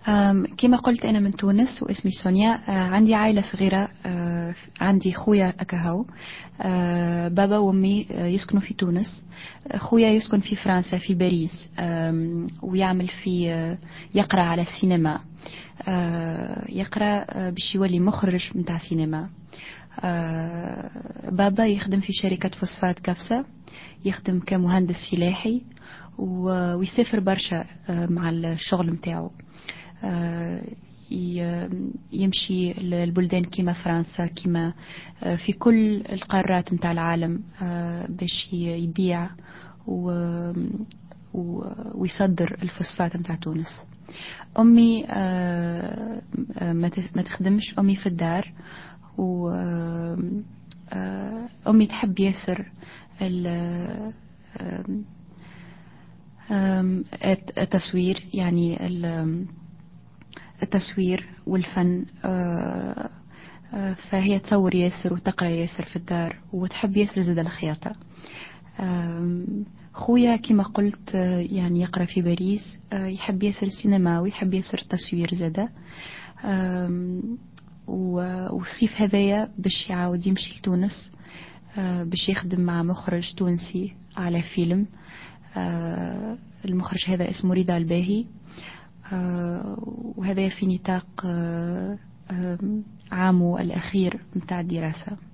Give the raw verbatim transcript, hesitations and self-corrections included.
أم، كما قلت أنا من تونس واسمي سونيا. أه، عندي عائلة صغيرة. أه، عندي خويا أكاهو. أه، بابا وأمي أه، يسكنوا في تونس. خويا يسكن في فرنسا في باريس، أم، ويعمل في أه، يقرأ على السينما. أه، يقرأ أه، باش يولي مخرج متاع سينما. أه، بابا يخدم في شركة فوسفات كافسا، يخدم كمهندس فلاحي و- ويسافر برشا أه، مع الشغل متاعه. آه، ي- يمشي للبلدان كيما فرنسا، كيما آه، في كل القارات متاع العالم، آه، باش ي- يبيع و- و- ويصدر الفوسفات متاع تونس. أمي آه، آه، ما تس- ما تخدمش. أمي في الدار. و آه، آه، أمي تحب ياسر ال- آم، آم، الت- التصوير، يعني ال- التصوير والفن. آه، آه، فهي تصور ياسر وتقرأ ياسر في الدار وتحب ياسر زاد الخياطة. آم، خويا كما قلت آه، يعني يقرأ في باريس، آه، يحب ياسر السينما ويحب ياسر التصوير زادة. آم، و- والصيف هذايا باش يعاود يمشي لتونس، آه، باش يخدم مع مخرج تونسي على فيلم. آه، المخرج هذا اسمه رضا الباهي. آه، وهذا في نطاق آه، آه، عامه الأخير متاع الدراسة.